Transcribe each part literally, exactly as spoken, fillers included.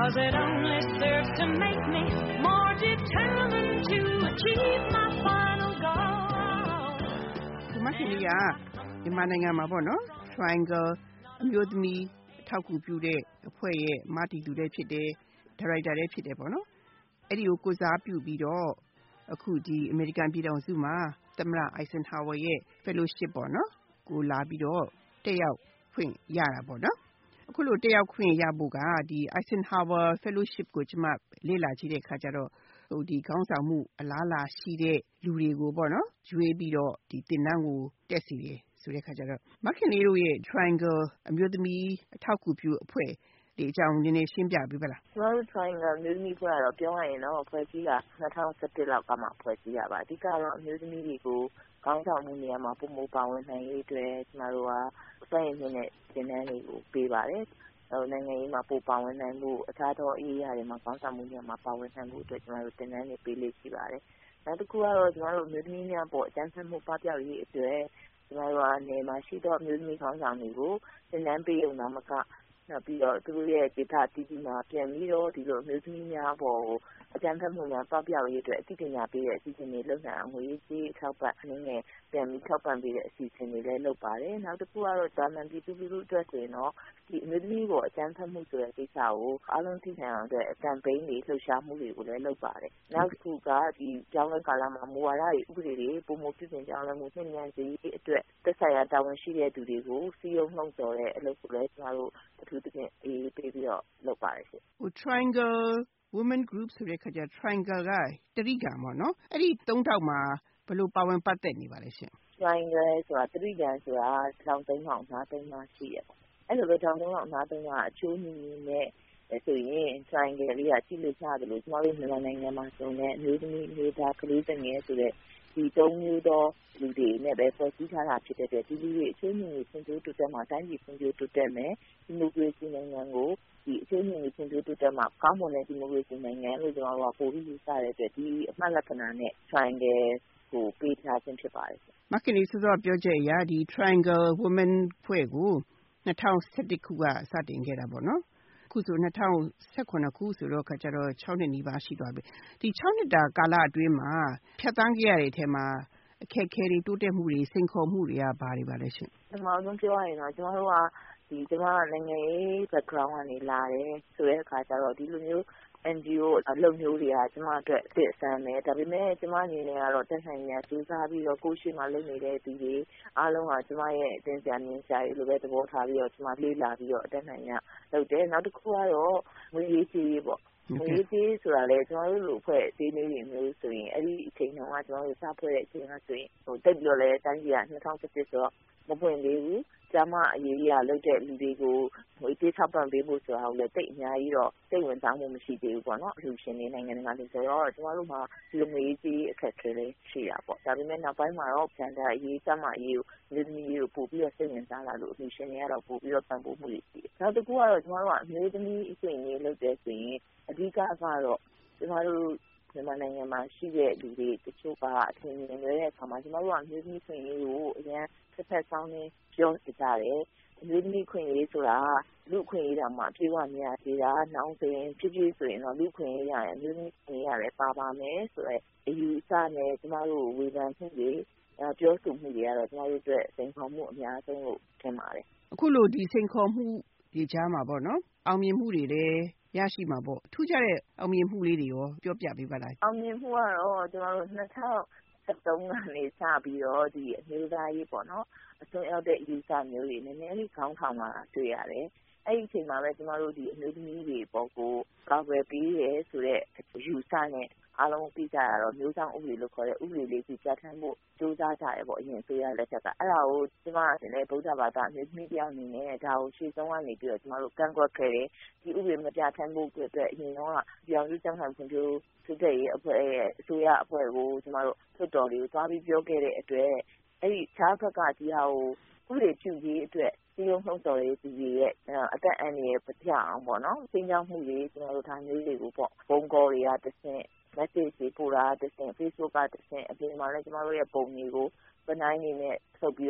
'cause it only serves to make me more determined to achieve my final goal. ဒီမှာခင်ဗျာဒီမှာနိုင်ငံမှာပေါ့နော် Triangle အမျိုးသမီးအထောက်အကူပြုတဲ့အဖွဲ့ရဲ့မာတီတူတဲ့ဖြစ်တယ်ဒါရိုက်တာလည်းဖြစ်တယ်ပေါ့နော်အဲ့ဒီကိုကိုစားပြုပြီးတော့အခုဒီအမေရိကန်ပြည်ထောင်စုမှာသမ္မတ Eisenhower ရဲ့ Fellowship ပေါ့နော်ကိုလာပြီးတော့တက်ရောက်ခွင့်ရတာပေါ့နော်အခုလိုတက်ရောက်ခွင့်ရဖို့ကဒီ Eisenhower Fellowship ကိုကျွန်မလေ့လာကြည့်တဲ့အခါကျတော့ဟိုဒီခေါင်းဆောင်မှုအလားအလာရှိတဲ့လူတွေကိုပေါ့နော်ရွေးပြီးတော့ဒီသင်တန်းကိုတက်စီတယ်ဆိုတဲ့အခါကျတော့မခင်လေးတို့ရဲ့ Triangle အမျိုးသမီးအထောက်အကူပြုအဖွဲ့ဒီအကြောင်းနည်းနည်းရှင်းပြပေးပါလားကျွန်တော်တို့ Triangle အမျိုးသမီးဖွဲ့ကတော့ပြောရရင်တော့ဖွဲ့စည်းတာ၂၀၁၁လောက်ကမှဖွဲ့စည်းရပါအဓိကတော့အမျိုးသမီးတွေကိုခေါင်းဆောင်မှုနေရာမှာပုံမပါဝင်နိုင်ရေးအတွက်ကျွန်တော်တို့ကစရင်နဲ့သင်တန်းတွေကိုပေးပါတယ်ဟိုနိုင်ငံရေးမှာပိုပါဝင်နိုင်မှုအခြားသောအရေးအရာတွေမှာခေါင်းဆောင်မှုနေရာမှာပါဝင်နိုင်မှုအတွက်ကျွန်တော်တို့သင်တန်းတွေပေးလေးရှိပါတယ်နောက်တစ်ခုကတော့ကျွန်တော်တို့အမျိုးသမီးများပေါ်အကြမ်းဖက်မှုပပျောက်ရေးအတွက်ကျွန်တော်တို့ကနေမှာရှိသောအမျိုးသမီးခေါင်းဆောင်တွေကိုသင်တန်းပေးရုံသာမကနောက်ပြီးတော့သူတို့ရဲ့ဒေတာတီးတီးမှာပြန်ပြီးတော့ဒီလိုအမျိုးသမီးများပေါ်ကိုအကြမ်းဖက်မှုများပပျောက်ရေးအတွက်အသိပညာပေးတဲ့အစီအစဉ်တွေလုပ်နိုင်အောင်ငွေကြေးထောက်ပံ့အနေနဲ့ပြန်ပြီးထောက်ပံ့ပေးတဲ့အစီအစဉ်တွေလည်းလုပ်ပါတယ်နောက်တစ်ခုကတော့ဂျာမန်ပြည်သူလူထုအတွက်ဆိုရင်တော့ဒီအမျိုးသမီးပေါ်အကြမ်းဖက်မှုဆိုတဲ့ကိစ္စကိုအားလုံးသိနိုင်အောင်အတွက်ကမ်ပိန်းတွေလှုပ်ရှားမှုတွေကိုလည်းလုပ်ပါတယ်နောက်တစ်ခုကဒီကျောင်းဝင်းကာလမှာမူဝါဒတွေဥပဒေတွေပုံမှုပြုပြင်ပြောင်းလဲမှုနှင့်ဉာဏ်စီအတွက်သက်ဆိုင်ရာတာဝန်ရှိတဲ့သူတွေကိုစီယုံနှုံဆော်တဲ့အလုပ်ကိုလည်းကျွန်တော်တို့အထူးသဖြင့်အေးပေးပြီးတော့လုပ်ပါတယ်ရှင်ဟို Triangle Women Group ဆိုတဲ့ခါကျ Triangle ကတရိကံပေါ့နော်အဲ့ဒီသုံးထောက်မှာဘယ်လိုပါဝင်ပတ်သက်နေပါလဲရှင် Triangle ဆိုတာတရိကံဆိုတာထောင်သုံးထောင်နားသုံးနားရှိရပေါ့အဲ့လိုပဲထောင်သုံးထောင်နားသုံးနားအချိုးညီညီနဲ့ဆိုရင် Triangle လေးကကြည့်လို့ရတယ်လို့ကျွန်တော်တို့မြန်မာနိုင်ငံမှာဆိုရင်အမျိုးသမီးမျိုးသားကလေးငယ်ဆိုတဲ့ဒီသုံးမျိုးသောလူတွေနဲ့ပဲဖွဲ့စည်းထားတာဖြစ်တဲ့အတွက်ဒီလူတွေအချိုးညီညီဖွံ့ဖြိုးတိုးတက်မှာတိုင်းပြည်ဖွံ့ဖြိုးတိုးတက်မယ်ဒီမိုကရေစီနိုင်ငံကိုဒီအချိုးညီညီဖွံ့ဖြိုးတိုးတက်မှာကောင်းမွန်တဲ့ဒီမိုကရေစီနိုင်ငံလို့ကျွန်တော်တို့ကပိုပြီးယူဆတဲ့အတွက်ဒီအမှတ်လက္ခဏာနဲ့ Triangle ကိုပေးထားခြင်းဖြစ်ပါတယ်မခင်လေးစောစောပြောချက်အရဒီ Triangle Women ဖွဲ့ကို၂၀၁၁ခုကစတင်ခဲ့တာပေါ့နော်ခုဆို၂၀၁၇ခုဆိုတော့ခါကျတော့၆နှစ်နီးပါးရှိသွားပြီဒီ၆နှစ်တာကာလအတွင်းမှာဖြတ်သန်းခဲ့ရတဲ့အထက်မှာအခက်အခဲတွေတိုးတက်မှုတွေစိန်ခေါ်မှုတွေကဘာတွေပါလဲရှင်ပထမဆုံးပြောရရင်တော့ကျွန်တော်တို့ကဒီကျွန်မနိုင်ငံရေး background ကနေလာတယ်ဆိုတဲ့အခါကျတော့ဒီလိုမျိုး N G O အလုပ်မျိုးတွေကကျွန်မအတွက်အစ်အဆန်းပဲဒါပေမဲ့ကျွန်မအနေနဲ့ကတော့တက်ဆိုင်ရာစူးစမ်းပြီးတော့ကိုရှိမှလုပ်နေတဲ့သူတွေအားလုံးကကျွန်မရဲ့အသင်းဆရာမြင်ဆရာတွေလိုပဲသဘောထားပြီးတော့ကျွန်မလေးလာပြီးတော့တက်ဆိုင်ရာလုပ်တယ်နောက်တစ်ခုကတော့ငွေရေးကြေးရေးပေါ့ငွေရေးကြေးဆိုတာလေကျွန်တော်တို့လိုအဖွဲ့အသေးလေးတွေမျိုးဆိုရင်အဲ့ဒီအချိန်တုန်းကကျွန်တော်တို့စဖွဲ့တဲ့အချိန်ကဆိုရင်ဟိုတက်ပြီးတော့လဲတိုင်းပြည်က၂၀၁၁ဆိုတော့မပွင့်သေးဘူးကျမအရေးကြီးလုပ်တဲ့လူတွေကိုဟိုတေးထောက်ပံ့ပေးဖို့ဆိုတာကိုလည်းတိတ်အများကြီးတော့စိတ်ဝင်စားမှုမရှိသေးဘူးပေါ့နော်အလှူရှင်တွေနိုင်ငံတကာတွေဆိုတော့ကျမတို့မှာဒီလိုမျိုးကြီးအခက်အခဲလေးရှိတာပေါ့ဒါပေမဲ့နောက်ပိုင်းမှာတော့ပြန်တာအရေးကျမအရေးကိုလူမျိုးရေးကိုပို့ပြီးတော့စိတ်ဝင်စားလာလို့အလှူရှင်တွေကတော့ပို့ပြီးတော့ပံ့ပိုးမှုတွေရှိတယ်နောက်တစ်ခုကတော့ကျမတို့ကအမျိုးသမီးအခွင့်အရေးလုပ်တဲ့ဆိုရင်အဓိကကတော့ကျမတို့မြန်မာနိုင်ငံမှာရှိတဲ့လူတွေတချို့ကအထင်မြင်နေတဲ့အခါမှာကျမတို့ကအမျိုးသမီးခွင့်ရေးကိုအရင်တစ်ဖက်ဆောင်နေပြောကြတယ်အမျိုးသမီးခွင့်ရေးဆိုတာလူခွင့်ရေးတာမှအပြည့်အဝမရသေးတာနောက်ဆိုရင်ဖြစ်ဖြစ်ဆိုရင်တော့လူခွင့်ရေးရရင်အမျိုးသမီးခွင့်ရေးရတယ်ပါပါမယ်ဆိုတော့အယူအဆနဲ့ကျမတို့ဝေဖန်မှုတွေပြောဆိုမှုတွေကတော့ကျမတို့အတွက်စိန်ခေါ်မှုအများဆုံးလို့ထင်ပါတယ်အခုလိုဒီစိန်ခေါ်မှုဒီကြားမှာပေါ့နော်အောင်မြင်မှုတွေလည်းရရှိမှာပေါ့ထူးခြားတဲ့အောင်မြင်မှုလေးတွေရောပြောပြပေးပါလားအောင်မြင်မှုကတော့ကျမတို့၂၀၁၃ကနေစပြီးတော့ဒီအမျိုးသားရေးပေါ့နော်အစွန်းရောက်တဲ့ယူဆမျိုးတွေနည်းနည်းလေးခေါင်းထောင်လာတွေ့ရတယ်အဲ့ဒီအချိန်မှာပဲကျမတို့ဒီအမျိုးသမီးတွေပေါ့ကိုကာကွယ်ပေးရဲဆိုတဲ့ယူဆနဲ့အားလုံးသိကြရတော့မျိုးဆောင်ဥပဒေလို့ခေါ်တဲ့ဥပဒေလေးကြီးပြဋ္ဌာန်းဖို့ကြိုးစားကြရပေါ့အရင်ဆိုရလက်ထက်ကအဲ့ဒါကိုကျမလည်းဗုဒ္ဓဘာသာအမျိုးသမီးတယောက်အနေနဲ့ဒါကိုရှေ့ဆုံးကနေပြီးတော့ကျမတို့ကန့်ကွက်ခဲ့တယ်ဒီဥပဒေမပြဋ္ဌာန်းဖို့အတွက်အရင်တော့ပြောင်းလဲကြောင်းဆောင်ဖွံ့ဖြိုးသူတဲ့ရေးအဖွဲ့ရဲ့အစိုးရအဖွဲ့ကိုကျမတို့ထွတ်တော်လေးကိုသွားပြီးပြောခဲ့တဲ့အတွက်အဲ့ဒီခြားဘက်ကဒီဟာကိုဥပဒေပြုရေးအတွက်စီယုံနှုံတော်ရေးသူတွေရဲ့အသက်အန္တရာယ်ပျောက်အောင်ပေါ့နော်စိတ်ကြောက်မှုတွေကျမတို့ဒါမျိုးတွေကိုပေါ့ဘုံကောတွေကတစ်ဆင့် message တွေပို့တာတစ်ဆင့် Facebook ကတစ်ဆင့်အပြင်မှာလည်းကျမတို့ရဲ့ပုံတွေကိုပနိုင်နေနဲ့ထုတ်ပြီးတော့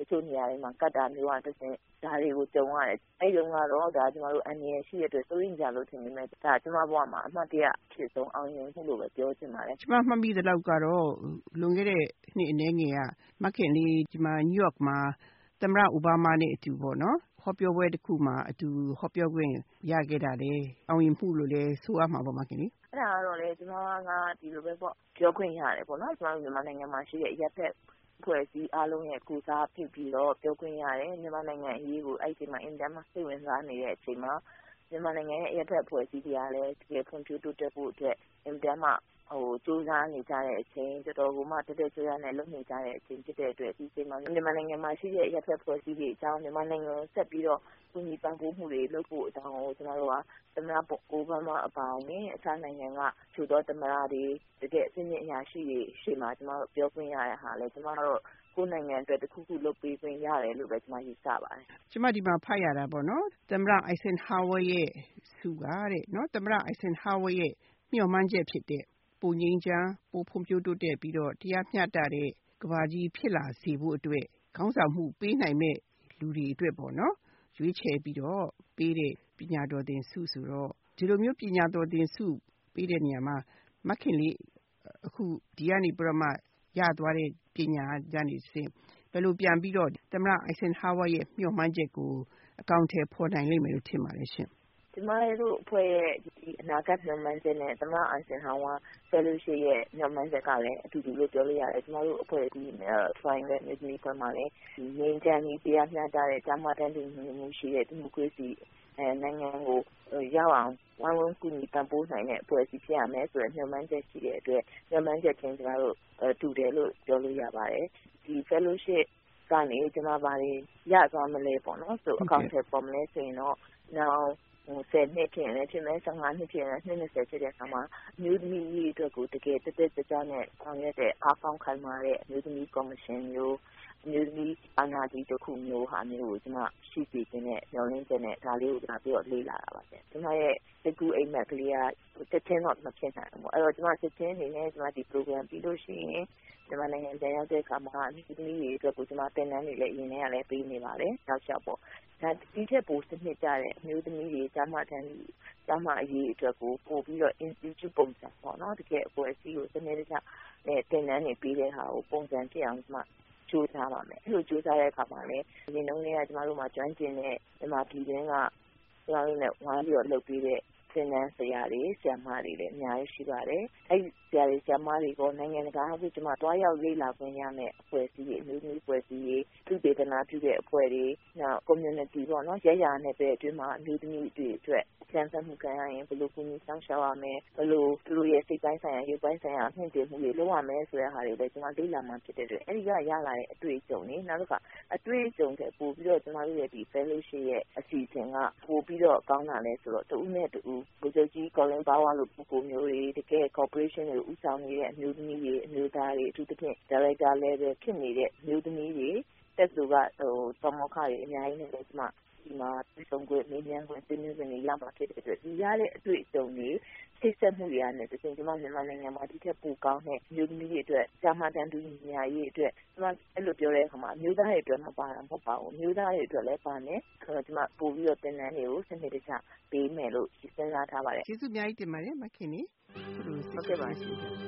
ချို့နေရာတွေမှာကတ်တာမျိုးကတစ်ဆင့်ဒါတွေကိုကြုံရတယ်အဲ့ဒီကတော့ဒါကျမတို့အနည်းရှိတဲ့အတွက်စိုးရိမ်ကြလို့ထင်နေမယ်ဒါကျမဘဝမှာအမှတ်တရဖြစ်ဆုံးအောင်မြင်မှုလို့ပဲပြောချင်ပါတယ်ကျမမှတ်မိတဲ့လောက်ကတော့လွန်ခဲ့တဲ့နှစ်အနည်းငယ်ကမခင်လေးဒီမှာနယူးယောက်မှာသမ္မတအိုဘားမားနဲ့အတူပေါ့နော်ဟောပြောပွဲတစ်ခုမှာအတူဟောပြောခွင့်ရခဲ့တာလေအောင်ရင်မှုလို့လဲဆိုရမှာပေါ့မခင်လေးအဲ့ဒါကတော့လေကျမကဒီလိုပဲပေါ့ပြောခွင့်ရတယ်ပေါ့နော်ကျမတို့မြန်မာနိုင်ငံမှာရှိတဲ့ရပ်ဖက်ဖွဲ့စည်းအားလုံးရဲ့ကုစားဖြစ်ပြီးတော့ပြောခွင့်ရတယ်မြန်မာနိုင်ငံအရေးကိုအဲ့ဒီမှာအင်တာမှာစိတ်ဝင်စားနေတဲ့အချိန်မှာမြန်မာနိုင်ငံရဲ့ရပ်ဖက်ဖွဲ့စည်းတွေကလည်းတကယ်ဖွံ့ဖြိုးတိုးတက်ဖို့အတွက်အင်တာမှာဟိုစူးစမ်းနေကြတဲ့အချိန်တော်တော်ကိုမှတက်တက်ကြွကြွနဲ့လုပ်နေကြတဲ့အချိန်ဖြစ်တဲ့အတွက်ဒီအချိန်မှာမြန်မာနိုင်ငံမှာရှိတဲ့ရပ်ဖက်ဖွဲ့စည်းတွေအကြောင်းမြန်မာနိုင်ငံကိုဆက်ပြီးတော့ကူညီပံ့ပိုးမှုတွေလုပ်ဖို့အကြောင်းကိုကျွန်တော်တို့ကသမ္မတအိုဘားမားအပါအဝင်အခြားနိုင်ငံကချို့သောသမ္မတတွေတကယ်အဆင့်မြင့်အရာရှိတွေရှေ့မှာကျွန်တော်တို့ပြောခွင့်ရတဲ့ဟာလေကျွန်တော်တို့ကိုယ်နိုင်ငံအတွက်တစ်ခုခုလုပ်ပေးခွင့်ရတယ်လို့ပဲကျွန်မယူဆပါတယ်။ကျွန်မဒီမှာဖတ်ရတာပေါ့နော်။သမ္မတအိုက်ဆန်ဟာဝါရဲ့ဆုကတဲ့နော်သမ္မတအိုက်ဆန်ဟာဝါရဲ့မျှော်မှန်းချက်ဖြစ်တဲ့ပုံငိမ့်ချမ်းပိုဖွံ့ဖြိုးတိုးတက်ပြီးတော့တရားမျှတတဲ့ကမ္ဘာကြီးဖြစ်လာစေဖို့အတွက်ခေါင်းဆောင်မှုပေးနိုင်မဲ့လူတွေအတွက်ပေါ့နော်ရွေးချယ်ပြီးတော့ပေးတဲ့ပညာတော်သင်ဆုဆိုတော့ဒီလိုမျိုးပညာတော်သင်ဆုပေးတဲ့နေရာမှာမခင်လေးအခုဒီကနေပြမရသွားတဲ့ပညာကနေစဉ်ဘယ်လိုပြန်ပြီးတော့သမ္မတအိုက်ဆန်ဟာဝါရဲ့မျှော်မှန်းချက်ကိုအကောင့်ထဲပေါ်နိုင်လိမ့်မယ်လို့ထင်ပါတယ်ရှင်ကျမတို့အဖွဲ့ရဲ့ဒီအနာဂတ်မျှော်မှန်းချက်နဲ့သမ္မတအိုက်ဆန်ဟာဝါဖယ်လိုရှိရဲ့မျှော်မှန်းချက်ကလည်းအတူတူလို့ပြောလို့ရတယ်ကျမတို့အဖွဲ့ဒီ Triangle Mission ဖွဲ့မှာလည်းဒီငြိမ်းချမ်းပြီးတရားမျှတတဲ့ကျမတန်းတူမှုရှိတဲ့ဒီမိုကရေစီအဲနိုင်ငံကိုရောက်အောင်ဝိုင်းဝန်းကူညီပံ့ပိုးနိုင်တဲ့အဖွဲ့အစည်းဖြစ်ရမယ်ဆိုတဲ့မျှော်မှန်းချက်ရှိတဲ့အတွက်မျှော်မှန်းချက်ချင်းကျမတို့တူတယ်လို့ပြောလို့ရပါတယ်ဒီ fellowship ကနေကျမဘာတွေရသွားမလဲပေါ့နော်ဆိုအကောင့်ထဲပေါ်မလဲဆိုရင်တော့နောက်ဆယ်နှစ်ဖြစ်ရင်လည်းဖြစ်မယ်ဆယ်ငါးနှစ်ဖြစ်ရင်လည်းနှစ်၂၀ဖြစ်တဲ့အခါမှာအမျိုးသမီးရေးအတွက်ကိုတကယ်တက်တက်ကြွကြွနဲ့ဆောင်ရွက်တဲ့အားကောင်းခိုင်မာတဲ့အမျိုးသမီးကော်မရှင်မျိုးအမျိုးသမီးအာဏာကြီးတစ်ခုမျိုးဟာမျိုးကိုကျွန်မရှိစေခြင်းနဲ့ညှော်လင်းခြင်းနဲ့ဒါလေးကိုကျွန်တော်ပြီးတော့လေ့လာတာပါဗျ။ကျွန်တော်ရဲ့စကူအိမ်မက်ကလေးကတက်ချင်းတော့မဖြစ်နိုင်ဘူး။အဲ့တော့ကျွန်တော်စချင်းနေနဲ့ကျွန်တော်ဒီ program ပြီးလို့ရှိရင်မြန်မာနိုင်ငံပြန်ရောက်တဲ့အခါမှာအမျိုးသမီးတွေအတွက်ကိုကျွန်တော်တင်နန်းတွေလည်းအရင်ကလည်းပေးနေပါတယ်။နောက်ချက်ပေါ့။ဒါဒီထက်ပိုစနစ်ကြတဲ့အမျိုးသမီးတွေကျမတန်းကျမအရေးအတွက်ကိုပို့ပြီးတော့ institute ပုံစံပေါ့နော်တကယ်အဖွဲ့အစည်းကိုစနစ်တကျနဲ့တင်နန်းတွေပေးတဲ့ဟာကိုပုံစံဖြစ်အောင်ကျွန်မကြိုးစားပါမယ်အဲ့လိုကြိုးစားတဲ့အခါမှာလည်းဒီနှုန်းလေးကကျမတို့မှာကျွမ်းကျင်တဲ့ဒီမှာပြည်တွင်းကကျမတို့နဲ့ဝိုင်းပြီးတော့လုပ်ပြီးတဲ့သင်တန်းဆရာတွေဆရာမတွေလည်းအများကြီးရှိပါတယ်အဲ့ဆရာတွေဆရာမတွေကနိုင်ငံတကာကကျမတွားရောက်လေ့လာခွင့်ရမယ့်အဖွဲ့အစည်းတွေအမျိုးမျိုးအဖွဲ့အစည်းတွေသူတေသနာပြုတဲ့အဖွဲ့တွေနောက် community ပေါ့နော်ရရနဲ့ပဲအတွင်းမှာအမျိုးသမီးတွေအတွက်ကျန်းမာမှုခံရရင်ဘယ်လိုကူညီဆောင်ရှောက်ရမလဲဘယ်လိုသူတို့ရဲ့စိတ်ပိုင်းဆိုင်ရာရုပ်ပိုင်းဆိုင်ရာနှင့်တင်မှုတွေလုပ်ရမယ်ဆိုတဲ့ဟာတွေလည်းကျမလေ့လာမှဖြစ်တဲ့အတွက်အဲဒီကရလာတဲ့အတွေ့အကြုံတွေနောက်တစ်ခါအတွေ့အကြုံတွေပို့ပြီးတော့ကျမတို့ရဲ့ဒီ fellowship ရဲ့အစီအစဉ်ကပို့ပြီးတော့ကောင်းတာလဲဆိုတော့တဦးနဲ့တဦးကိုချုပ်ကြီး Colin Power လို့ပုဂ္ဂိုလ်မျိုးတွေတကယ် corporation တွေဥဆောင်နေတဲ့အမျိုးသမီးတွေအမျိုးသားတွေအထူးသဖြင့် director level ဖြစ်နေတဲ့အမျိုးသမီးတွေတက်သူကဟိုတော်မောခတွေအများကြီးနဲ့လည်းကျမဒီမှာပြည်စုံခွင့်နေမြန်ခွင့်တင်းနေခွင့်တွေရမှာဖြစ်တဲ့အတွက်ဒီရတဲ့အတွေ့အကြုံတွေထိတ်ဆက်မှုတွေရတယ်တကယ်ကျမမြန်မာနိုင်ငံမှာဒီထက်ပိုကောင်းတဲ့မျိုးသမီးတွေအတွက်ကြာမှတန်တူညီညာရေးအတွက်ကျမအဲ့လိုပြောတဲ့အခါမှာအမျိုးသားတွေအတွက်မပါတာမဟုတ်ပါဘူးအမျိုးသားတွေအတွက်လည်းပါမယ်ဆိုတော့ကျမပို့ပြီးတော့တင်နန်းတွေကိုစနစ်တကျပေးမယ်လို့စဉ်းစားထားပါတယ်ကျေးဇူးအများကြီးတင်ပါတယ်မခင်လေးဟုတ်ကဲ့ပါရှင်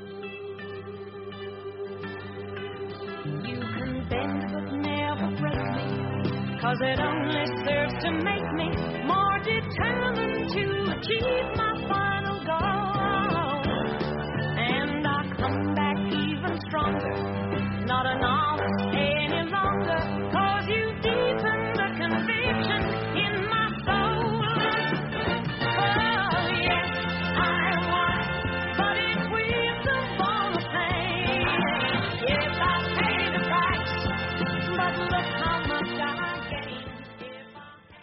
You can bend but never break me Cause it only serves to make me more determined to achieve my